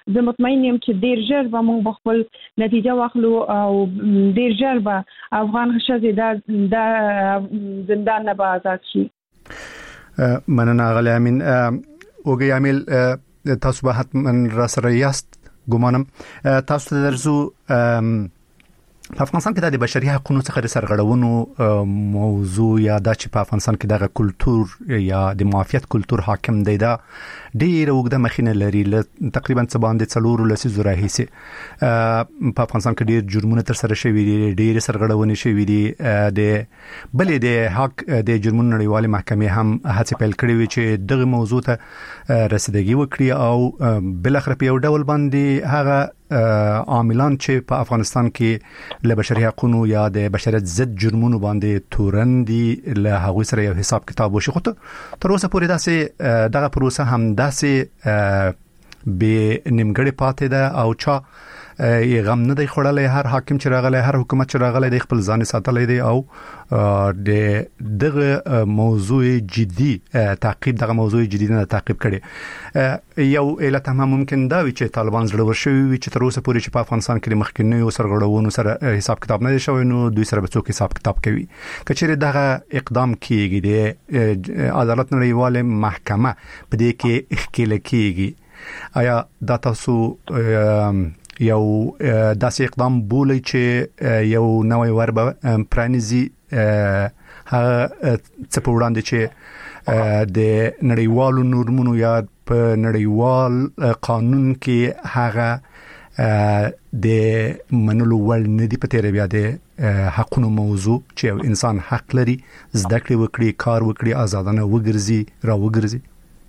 زه مطمئن یم چې ډیر ژر به موږ خپل نتیجه واخلو او ډیر ژر به افغان ښځې د د زندان نه به آزاد شي. مننه غلی امین. اوګي امین تاسو به حتما را سره یاست ګمانم. تاسو ته درځو په افغانستان کې د بشري حقوقو څخه د سرغړونو موضوع یا د چې په افغانستان کې دغه کلچر یا د معافیت کلچر حاکم دی دا ډیر وګړه مخینه لري ل تقریبا څه باندې څلور لسیزو راهیسي په افغانستان کې ډیر جرمونه تر سره شوي دي، ډیر سرغړونې شوي دي. د بلې د حق د جرمونو نړیوالې محکمې هم هڅه پیل کړې وي چې دغه موضوع ته رسیدګي وکړي او بل اخر په یو ډول باندې هغه عاملان چې په افغانستان کې له بشري حقوقو یا د بشریت ضد جرمونو باندې تورن دي له هغه سره یو حساب کتاب وشي. خو تر اوسه پورې داسې دغه پروسه هم داسې به نیمګړې پاتې ده او چا یې غم نه دی خړلې. هر حاکم چې راغلی، هر حکومت چې راغلی د خپل ځان ساتلې دی او د دغه موضوع جدي تعقیب دغه موضوع جدي نه تعقیب کړي. یو علت هم ممکن دا وي چې طالبان زړه ورشوي وي چې تر اوسه پورې چې په افغانستان کې مخکینیو سرغړونو سره حساب کتاب نه دی شوی، نو دوی سره به څوک حساب کتاب کوي. کچېره دغه اقدام کیږي د عدالت نړیواله محکمه په دې کې اخکیل کیږي، آیا دا تاسو یو داسې اقدام بولی چې یو نوې وربه پرانیزي هغه څه په وړاندې چې د نړیوالو نورمونو یا په نړیوال قانون کې هغه د منلو ول نه دی په تیر بیا د حقونو موضوع چې یو انسان حق لري زده کړې وکړي، کار وکړي، آزادانه وګرځي را وګرځي.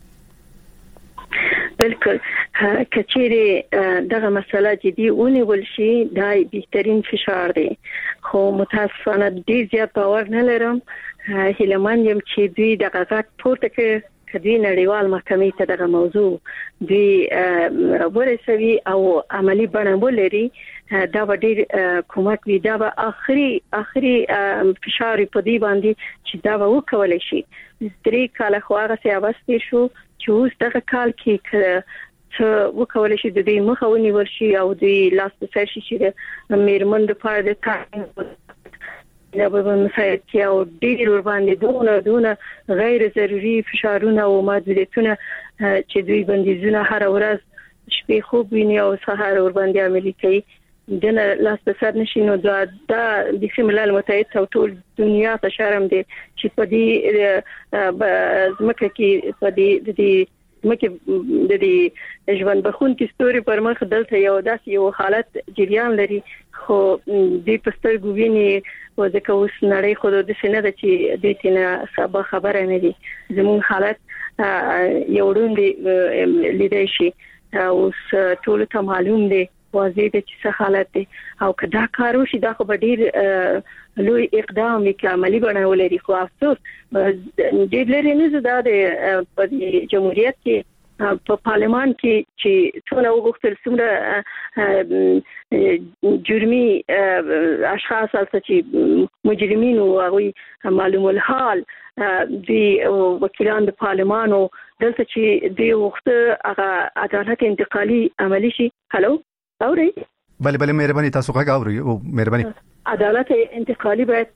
بالکل کچېره دغه مسله جدي ونیول شي دا بهترین فشار دی، خو متاسفانه ډیر زیات باور نه لرم. هیلمان یم چې دوی دغه غږ پورته کړي، کدی نړیوال محکمې ته دغه موضوع دوی ورسوي او عملی بڼه ولري. دا به ډیر کومک وي، دا به اخري اخري فشار په دی باندې چې دا به وکولای شي. درې کاله خو هغه سیاوستي شو چې اوس دغه کال کې چې وکولای شي د دې مخه ونیول شي او د لاس په سر شي چې میرمن د پاره د تاین دا به مسایل کې او ډیر ور باندې دونه دونه غیر ضروري فشارونه او محدودیتونه چې دوی بندیزونه هر ورځ شپې خوب ویني او سهار ور باندې عملي کوي دنه لاس په سر نشي. نو دا د ملل متحد او ټول دنیا ته شرم دی چې په دې ځمکه کې په دې د مکه د دې ژوند بخون کې ستوري پر مخ دلته یو داسې یو حالت جریان لري، خو دې پستر ګویني او د کوس نړۍ خو د سینې د چې د تینا سبا خبره نه دي. زمون حالت یو ډول لیدای شي او ټول ته معلوم دی واضح دي چې څه حالت دی او کدا کارو شي دا خو ډیر لوی اقدام کې عملی بڼه ولري. خو افسوس ډیر لري نه زده د په جمهوریت کې په پارلمان کې چې څونه وګورل څومره جرمي اشخاص چې مجرمین او هغه معلوم الحال دی وکیلان د پارلمان او دلته چې دی وخت هغه عدالت انتقالي عملی شي. هلو اوري بله بله مهرباني تاسو غږ اوري او مهرباني عدالت انتقالي باید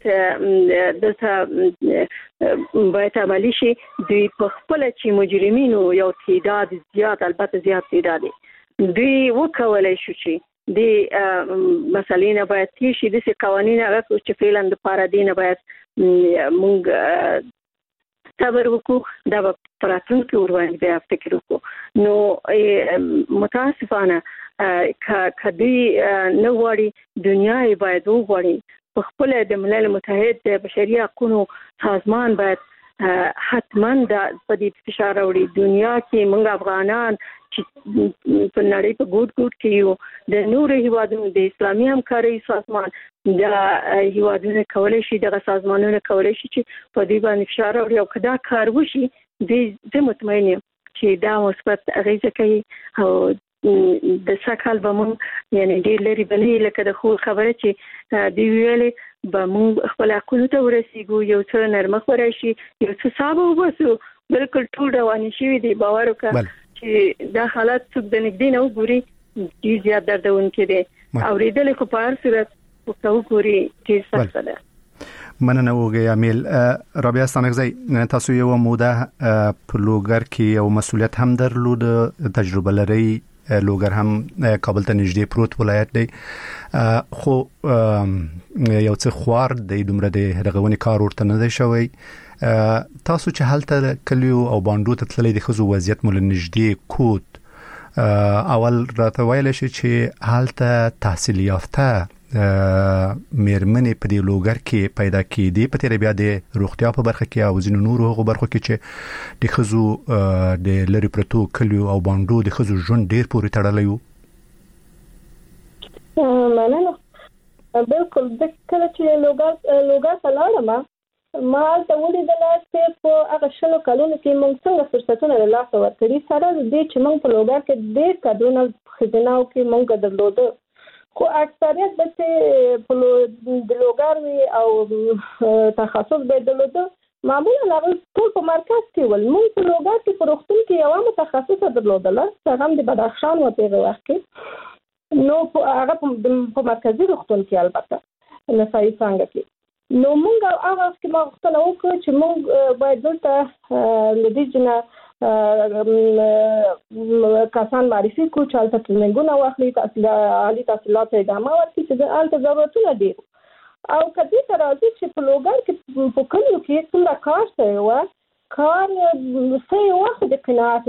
دلته باید عملی شي. دوی په خپل چې مجرمین او یو تعداد زیات البته زیات تعداد دوی وکولای شو چې د مسلې نه باید تیشي د قوانین هغه چې فعلا د پارادینه باید مونږ صبر وکړو دا په راتلونکي وروايي بیا فکر وکړو. نو متاسفانه کدی نو وړي دنیا یې باید وغوړي په خپل د ملل متحد د بشري حقوقو سازمان باید حتما د په دې فشار وړي. دنیا کې موږ افغانان چې په نړۍ په ګوټ ګوټ کې یو د نورو هیوادونو د اسلامي همکارۍ سازمان د هیوادونو کولای شي دغه سازمانونه کولای شي چې په دې باندې فشار وړي او کدا کار وشي د مطمئن یم چې دا مثبت اغیزه کوي او د سکهال به مونږ یعنی ډیر لري بلې لکه د خو خبره چې دی ویلې به مونږ خپل حقوقو ته ورسیږو یو څه نرمه خورای شي یو څه صاحب وبسو بالکل ټول رواني شي دی باور وکړه چې دا حالت څوک د نګدې نه وګوري ډیر زیات دردونکي دي اوریدل خو په هر صورت وکړو پوری چې سخت ده. مننه وګي امیل. رابعه ستانکزی تاسو یو موده په لوګر کې یو مسولیت هم درلود، تجربه لري. لوګر هم کابل ته نږدې پروت ولایت دی، خو یو څه خوار دی دومره د رغونې کار ورته نه دی شوی. تاسو چې هلته کلیو او باندو ته تللی د ښځو وضعیت مو له نږدې کوت، اول راته ویلی شي چې هلته تحصیل یافته مېرمنې په دې لوګر کې پیدا کېدې، په تېره بیا د روغتیا په برخه کې او ځینو نورو هغو برخو کې چې د ښځو د لرې پرتو کلیو او باندو د ښځو ژوند ډېر پورې تړلی و. مننه. بالکل د کله چې لوګر لوګر ته لاړم ما هلته ولیدله چې په هغه شلو کلونو کې موږ څنګه فرصتونه له لاسه ورکړي، سره د دې چې موږ په لوګر کې ډېر کادرونه ښځیناو کې موږ درلوده، خو اکثریت به په د لوګر وي او تخصص به درلوده معمولا هغه ټول په مرکز کې ول. موږ په لوګر کې په روغتون کې یو متخصصه درلودله، هغه د بدخشان و په وخت کې، نو هغه په مرکزی روغتون کې البته نسایي څنګه کې. نو موږ هغه کې ما غوښتنه وکړه چې موږ باید دلته لدې جنا کسان معرفي کو چې البته ټریننګونه واخلي، تحصیل عالی تحصیلات ادامه ورکړي چې البته ضرورتونه دي. او کدی تر راځي چې په لوګر کې په کلیو کې څنګه کار شوی و، کار څه وخت د قناعت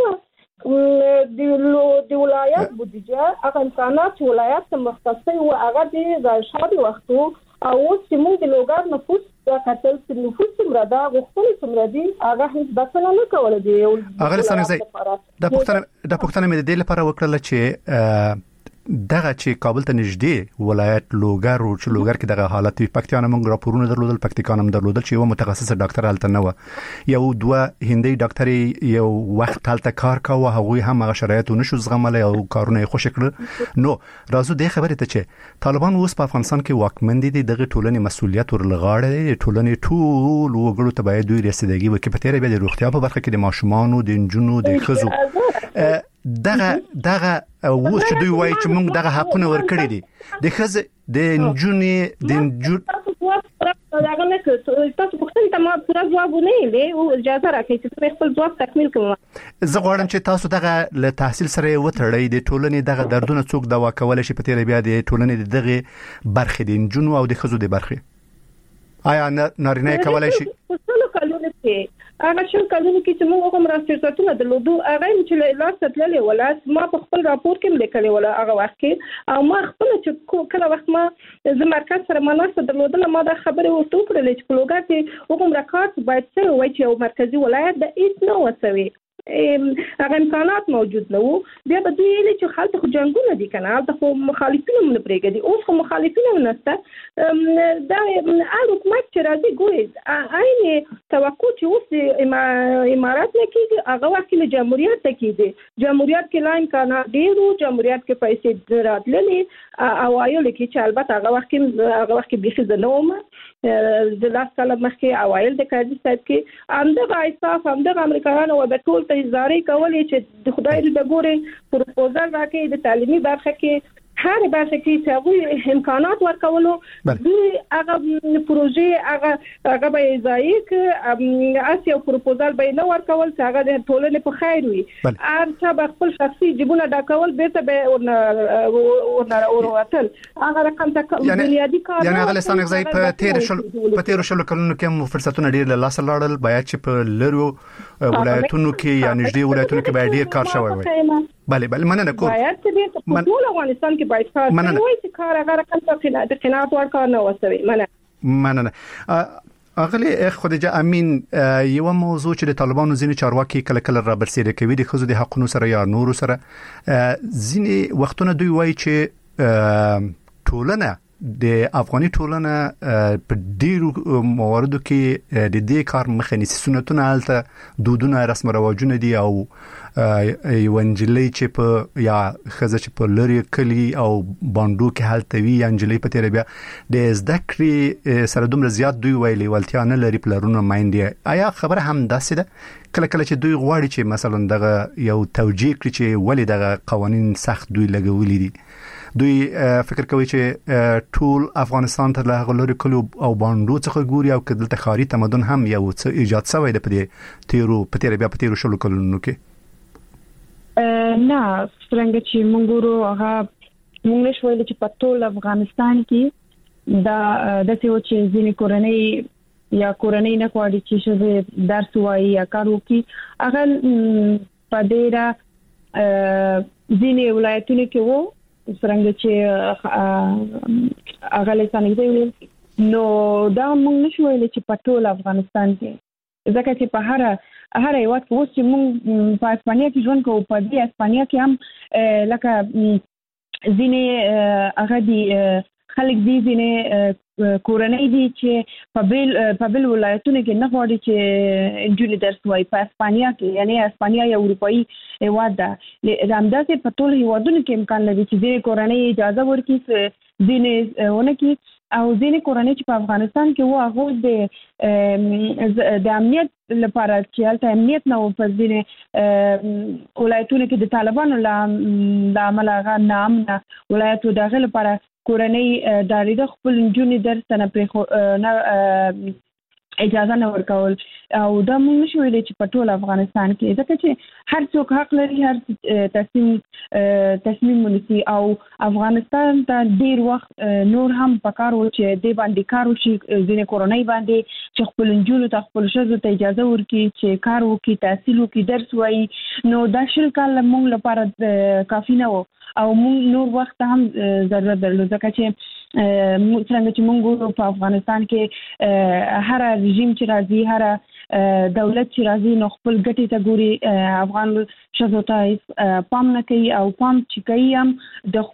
ورنه د د ولایت بودیجه هغه امکانات ولایت ته مختص و، هغه د ځای وختو او چې موږ د لوګر نفوس دا کتل چې نفوس څومره دا غوښتنې څومره دي هغه هیڅ بسنه نه کوله دی. هغه څنګه دا پوښتنه دا پوښتنه مې د دې لپاره وکړله چې دغه چې کابل ته نږدې ولایت لوګر او چې لوګر کې دغه حالت په پکتیا نه موږ راپورونه درلودل، پکتیکا هم درلودل چې یو متخصص ډاکټر هلته نه و، یو دوه هندي ډاکټر یو وخت هلته کار کاوه، هغوی هم هغه شرایط نشو زغملی او کارونه یې خوشی کړل. نو راځو دې خبرې ته چې طالبان اوس په افغانستان کې واکمن دي، دغه ټولنې مسؤلیت ورلغاړه دی، ټولنې ټول وګړو ته باید دوی رسیدګي وکړي، په تېره بیا د روغتیا په برخه کې د ماشومانو د نجونو د ښځو دغه دغه اوس چې دوی وایي چې موږ دغه حقونه ورکړي دي د ښځې د نجونې د نجون هغه نه کوي. تاسو پوښتنه ته ما پوره ځواب نه دی او اجازه راکړئ چې خپل ځواب تکمیل کړم. زه غواړم چې تاسو دغه له تحصیل سره وتړئ، د ټولنې دغه دردونه څوک دوا کولای شي، په تېره بیا د ټولنې دغه برخې د نجونو او د ښځو د برخې آیا نارینه کولای شي؟ هغه شل کلونو کې چې موږ هم راستراتونه درلودو، هغه چې لاس تللې ولات ما په خپل راپور کې لیکلي ولا هغه وخت کې، او ما خپل چې کله وخت ما زه مرکز سره مناسب درلودل، ما دا خبره ورته وکړلې چې په لوګر کې وګم راکات باید څه وای چې یو مرکزی ولایت د هیڅ نه وسوي، هغه امکانات موجود نه وو. بیا به دوی ویل چې خلک خو جنګونه دي کنه، هلته خو مخالفین هم نه پرېږدي، اوس خو مخالفین هم نشته. دا هر حکومت چې راځي ګوري عین توقع چې اوس امارات نه کېږي، هغه وخت کې له جمهوریت ته کېږي، جمهوریت کې لا امکانات ډېر وو، جمهوریت کې پیسې راتللې، اوایل کې چې البته هغه وخت کې هغه وخت کې بیخي زه نه وم، د لاس کاله مخکې اوایل د قاضي صاحب کې همدغه ایصاف همدغه امریکایانو و د ټول ازارې کولې چې د خدای دې ګوري پروپوزل راکړي د تعلیمي برخه کې هر برخه کې چې هغه امکانات ورکولو، دوی هغه پروژې هغه هغه به ځای کې اسی او پروپوزل به نه ورکول چې هغه د ټولنې په خیر وي، هر څه به خپل شخصي جیبونه ډکول بیرته به ورنه اوروتل هغه رقم ته بنیادی کار. یعنی هغه لسان ځای په تیر شل په تیر شل کلونو کې مو فرصتونه ډیر له لاس لاړل، باید چې په لرو ولایتونو کې یا نږدې ولایتونو کې باید ډیر کار شوی وي. بله بله مننه کوم. باید چې په ټول افغانستان کې باید کار وشي چې کار هغه رقم ته قناعت ورکړ نه وسوي. مننه مننه. اغلی خدیجه امین، یو موضوع چې د طالبانو ځینې چارواکي کله کله را برسېره کوي د ښځو د حقوقو سره یا نورو سره، ځینې وختونه دوی وایي چې ټولنه د افغاني ټولنه په ډیرو مواردو کې د دې کار مخه نیسي. سنتونه الته دودونه رسم رواجونه دي او یو انجلۍ چې په یا خزه چې په لری کلی او باندو کې حالت وی انجلۍ په تیر بیا د زده کړې سره دومره زیات دوی ویلي ولتیا نه لري پلرونه مایندې. آیا خبره هم داسې ده کله کله چې دوی غواړي چې مثلا دغه یو توجیه کړي چې ولې دغه قوانين سخت دوی لګولي دي، دوی فکر کوي چې ټول افغانستان ته له غلوري کلو او باندو څخه ګوري او کله ته خاري تمدن هم یو څه ایجاد شوی د پدې تیرو په تیر بیا په تیرو شلو کلونو کې؟ نه څنګه چې مونږ ورو هغه مونږ نشو ویل چې په ټول افغانستان کې دا د څه و چې ځینې کورنۍ یا کورنۍ نه کوي چې شوه درس وایي یا کار وکړي. هغه په ډیره ځینې ولایتونو کې وو څنګه چې هغه لسانه دی. نو دا مونږ نشو ویل چې په ټول افغانستان کې ځکه چې په هر هر یو وخت اوس چې مونږ په اسپانیا کې ژوند کوو، په دې اسپانیا کې هم لکه ځینې هغه دي خلک دي ځینې کورنۍ دي چې په بل په بل ولایتونو کې نه غواړي چې انجلۍ درس وایي په اسپانیا کې، یعنی اسپانیا یو اروپایي هیواد ده. همداسې په ټول هیوادونو کې امکان لري چې ځینې کورنۍ اجازه ورکړي، ځینې ونه کړي. او ځینې کورنۍ چې په افغانستان کې وو هغه د د امنیت لپاره چې هلته امنیت نه و په ځینې ولایتونو کې د طالبانو له امله هغه ناامنه ولایت و، د هغې لپاره کورنۍ ډارېده خپل نجونې درس ته نه پرېښو اجازه نه ورکول. او دا موږ نشو ویلی چې په ټول افغانستان کې ځکه چې هر څوک حق لري هر تصمیم تصمیم ونیسي. او افغانستان ته ډیر وخت نور هم پکار و چې دې باندې کار وشي، ځینې کورنۍ باندې چې خپل نجونو ته خپل ښځو ته اجازه ورکړي چې کار وکړي، تحصیل وکړي، درس وایي. نو دا شل کاله موږ لپاره کافي نه و او موږ نور وخت هم ضرورت درلود ځکه چې څنګه چې موږ په افغانستان کې هر رژیم چې راځي، هر دولت چې راځي، نو خپل ګټې ته ګوري. افغان ښځو ته پام نه کوي او پام چې کوي هم د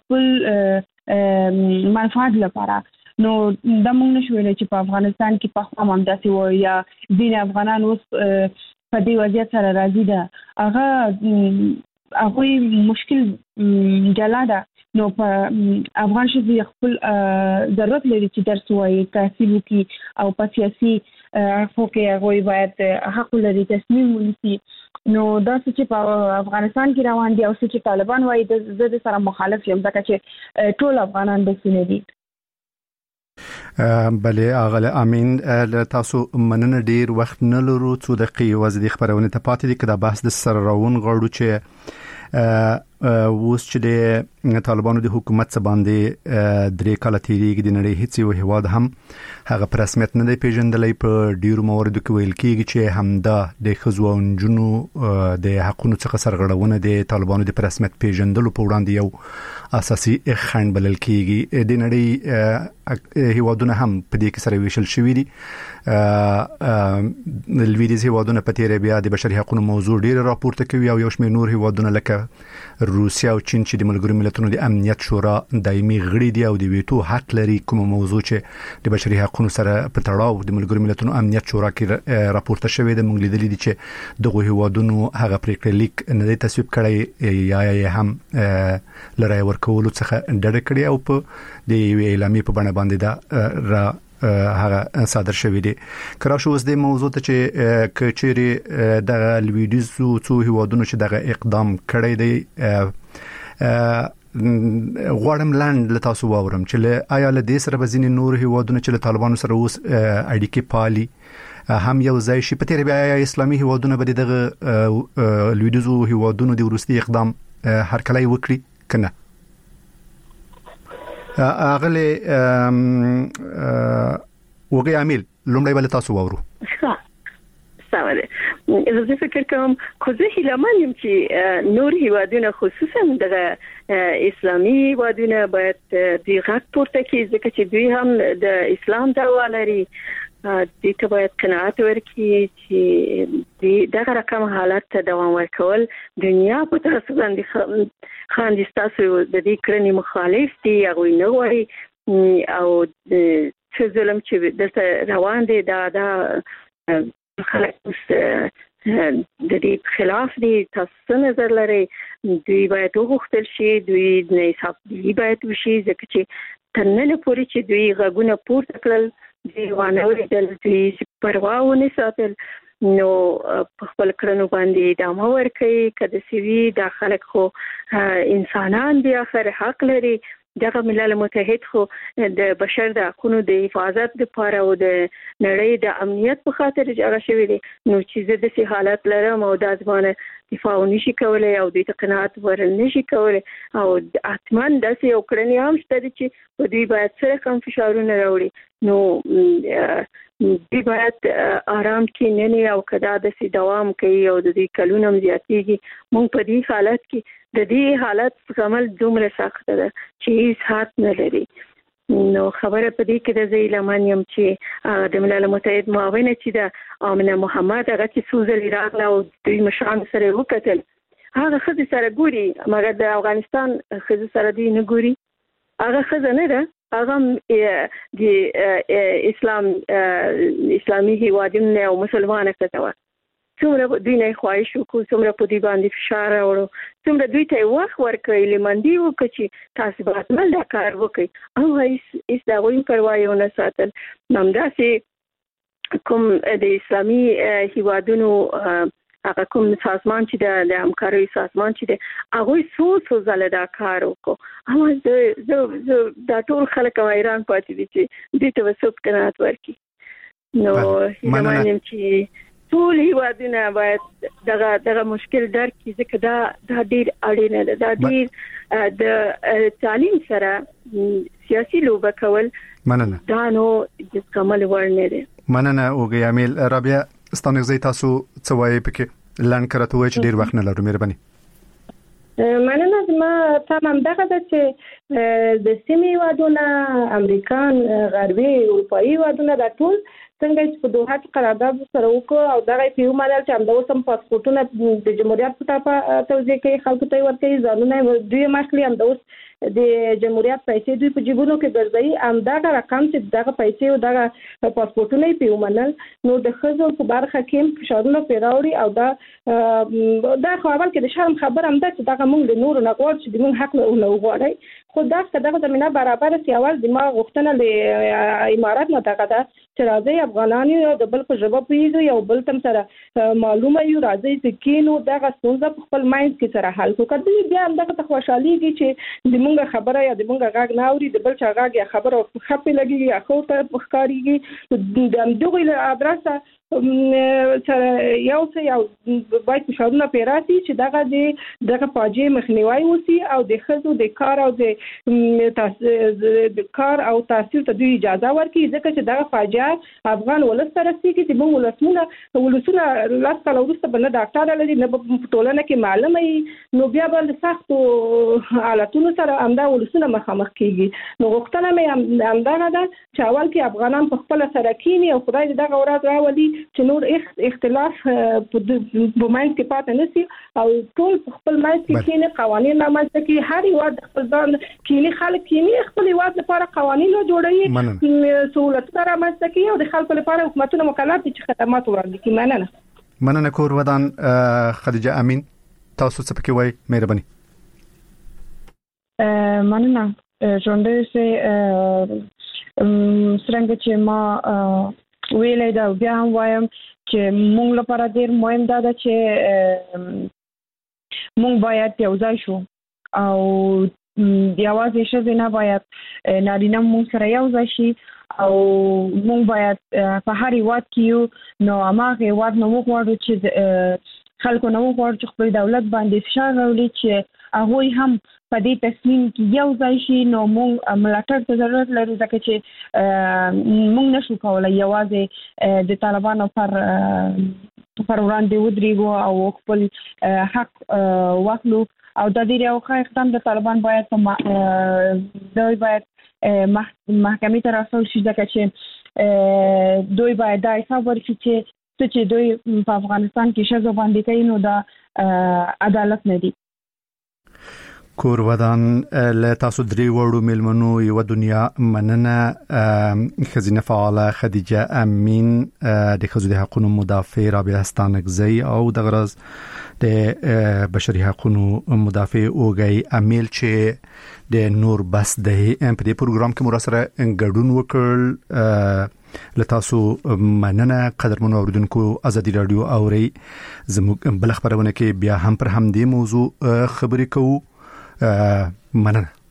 خپل منفعت لپاره. نو دا موږ نشو ویلی چې په افغانستان کې په خوا هم داسې و یا ځینې افغانان اوس په دې وضعیت سره راځي. ده هغه هغوی مشکل جلا ده. نو په افغان ښځې خپل ضرورت لري چې درس وایي، تحصیل وکړي او په سیاسي اړخو کې هغوی باید حق لري تصمیم ونیسي. نو دا څه چې په افغانستان کې روان دي او څه چې طالبان وایي زه د سره مخالف یم ځکه چې ټول افغانان داسې نه دي. بله اغله امین تاسو مننه ډیر وخت نه لرو څو دقیقې وځي د خبرونه ته پاتې دي که دا بحث د سره راون غواړو چې اوس چې د طالبانو د حکومت څخه باندې درې کاله تیریږي د نړۍ هیڅ یو هیواد هم هغه په رسمیت نه دی پیژندلی. په ډیرو مواردو کې ویل کېږي چې همدا د ښځو او نجونو د حقونو څخه سرغړونه د طالبانو د په رسمیت پیژندلو په وړاندې یو اساسي خنډ بلل کېږي. د نړۍ هیوادونه هم په دې کې سره ویشل شوي دي. لویدیځ هیوادونه په تیر بیا د بشري حقوقو موضوع ډیر راپورته کوي او یو شمېر نور هیوادونه لکه روسیا او چین چې د ملګرو ملتونو د امنیت شورا دایمي غړي دي او د ویټو حق لري، کوم موضوع چې د بشري حقوقو سره په تړاو د ملګرو ملتونو امنیت شورا کې راپورته شوی د مونږ لیدلې دي چې دغه هیوادونو هغه پریکړه لیک نه دی تصویب کړی یا یا هم لړای ورکولو څخه ډډه کړې او په د اعلامیې په بڼه باندې دا را هغه صادر شوی دی. کراش اوس د موضوع ته چې کچيري د لویډیزو څو هیوادونو چې دغه اقدام کړی دی غواړم لاند له تاسو واورم چې آیا له دې سره بزین نور هیوادونو چې له طالبانو سره اوس اړیکې پالي هم یو ځای شي. په تیر بیا اسلامي هیوادونو به دغه لویډیزو هیوادونو د ورستي اقدام هرکلی وکړي کنه؟ اغله وګي عامل لومړی بل تاسو وورو. ها ساده زه فکر کوم خو زه هیلمن یم چې نور هیوادونه خصوصا د اسلامي هیوادونه باید د غږ پورته کړي ځکه چې دوی هم د اسلام دعوا لري. دې ته باید قناعت ورکړي چې دغه رقم حالت ته دوام ورکول دنیا په تاسو باندې خاندي تاسو د دې کړنې مخالف دي هغه نه وایي او څه ظلم چې دلته روان دي دا دا خلک د دې خلاف دي. تاسو نظر لري دوی باید وغوښتل شي، دوی نه حساب دی باید وشي، ځکه چې تر نن پورې چې دوی غږونه پورته کړل دوی وانه ورېدل، دوی پروا ونه ساتل، نو په خپل کړنو باندې ادامه ورکوي. کله سوي دا خلک خو انسانان دي، اخر حق لري. دغه ملل متحد خو د بشر د حقوقو د حفاظت لپاره او د نړۍ د امنیت په خاطر جوړ شوی دی، نو چې زه د سي حالت لرم او د ځوانه دفاع نشي کولای او د تقنات ورن نشي کولای او اتمن د سي او کړنی هم شته چې په دوی باید سره کم فشارونه راوړي. نو دوی باید آرام کې نه نه او کدا د سي دوام کوي او د دې کلونو زیاتېږي. موږ په دې حالت کې د دې حالت عمل دومره سخت ده چې هیڅ حد نه لري. نو خبره په دې کې د زیلمان يم چې د ملل متحد معاونه چې د امنه محمد هغه چې سوزل راغله او دوی مشران سره وکتل، هغه خزي سره ګوري، مګر د افغانستان خزي سره دی نه ګوري. هغه خزه نه ده، هغه د اسلام اسلامي هیوادونه او مسلمانانه کتاوه. څومره دوی نه خواهش وکړو، څومره په دې باندې فشار راوړو، څومره دوی ته وخت ورکړي لمندي وکړي چې تاسو باید مل دا کار وکړي، او هیڅ هیڅ دا وایي پروا یې ونه ساتل. همداسې کوم د اسلامي هیوادونو هغه کوم سازمان چې د همکارۍ سازمان چې د هغوی څو څو ځله دا کار وکړو، اما زه زه دا ټول خلک ایران پاتې دي چې دې ته څوک قناعت ورکړي. نو هیله یم چې ټول هیوادونه باید دغه دغه مشکل درک کړي، ځکه دا دا ډیر اړینه ده. دا ډیر د تعلیم سره سیاسي لوبه کول مننه دا نو د کمال ورنه ده. مننه اوګي امیل رابعه ستانه زی تاسو څه وایي پکې لاند کرته وای چې ډیر وخت نه لرو، مهرباني. مننه. ما تمام دغه چې د سیمې هیوادونه، امریکان، غربي اروپایي هیوادونه دا ټول څنګه چې په دوحه کې قرارداد سره وکړو او دغه په یو مدل چې همدا اوسم پاسپورتونه د جمهوریت په طرفه توزیع کوي، خلکو ته ورکوي، ځانونه دوی مخلي همدا اوس د جمهوریت پیسې دوی په جیبونو کې ګرځي، همدغه رقم چې دغه پیسې او دغه پاسپورتونه په یو منل، نو د ښځو په برخه کې فشارونه پیراوړي او دا دا خو اول کې د شرم خبر هم ده چې دغه موږ د نورو نه غواړو چې موږ حق له وغواړي، خو دا دغه زمينه برابر سي. اول د ما غوښتنه له امارات نه دغه ده چې راځي افغانان یو د بل په ژبه پیږي او بل تم سره معلومه یو راځي چې کینو دغه ستونزه په خپل مایند کې سره حل وکړي. بیا هم دغه خوشحاليږي چې د مونږه خبره یا د مونږه غاګ ناوري، د بل چا غاګ یا خبره خپې لګي یا خو ته ښکاریږي. د دغه ادرسه سره یو څه یو باید فشارونه پیراسي چې دغه د دغه پاجې مخنیوي وسی او د خزو د کار او د کار او تحصیل ته دوی اجازه ورکړي، ځکه چې دغه فاجعه افغان ولس سره سيږي چې موږ ولسمونه ولسونه لاس کال ورسته بل ډاکټر لري نه په ټولنه کې معلومه، نو بیا بل سختو حالتونو سره امدا ولسونه مخامخ کیږي. نو غوښتنه مې امداغه ده چې اول کې افغانان په خپل سره کینی او خدای دغه ورځ راولي چې نور اختلاف په ماین کې پاتې نشي او ټول خپل ماین کې کینی قوانين رامنځته کوي. هر یو د خپل ځان کینی خلک کینی خپل یو لپاره قوانين جوړوي، سہولت رامنځته کوي او د خلکو لپاره حکومتونه مکلف دي چې خدمات وړاندې کوي. مننه. مننه کور ودان خدیجه امین، تاسو څه پکې وایي؟ مهرباني. مننه. ژوندې سه څنګه چې ما ویلې دا بیا هم وایم چې موږ لپاره ډېر مهم ده چې موږ باید یو ځای شو او یوازې ښځې نه باید نارینه موږ سره یو ځای شي او موږ باید په هر هیواد کې یو، نو هماغه هیواد نه موږ غواړو چې خلکو نه غواړو چې خپل دولت باندې فشار راوړي چې هغوی هم په دې تصمیم کې یو ځای شي. نو موږ ملاتړ ته ضرورت لرو ځکه چې موږ نشو کولای یوازې د طالبانو پر پر وړاندې ودرېږو او خپل حق واخلو او د دې یو ښه اقدام د طالبان باید په دوی باید محکمې ته راوستل شي، ځکه چې دوی باید دا حساب ورکړي چې څه چې دوی په افغانستان کې ښځو باندې کوي نو دا عدالت نه دی. کور ودان له تاسو درې وړو ملمنو یو دنیا مننه خزینه فعاله خدیجه امین د خزو د حقوقو مدافع رابعه استانکزی او د غرض د بشري حقوقو مدافع اوګي امیل چې د نور بس د په دې پروګرام کې مراسره ګډون وکړ لتاسو مننه قدرمن اوردونکو ازادي رادیو اوري زموږ بل خبرونه کې بیا هم پر همدې موضوع خبرې کوو مننه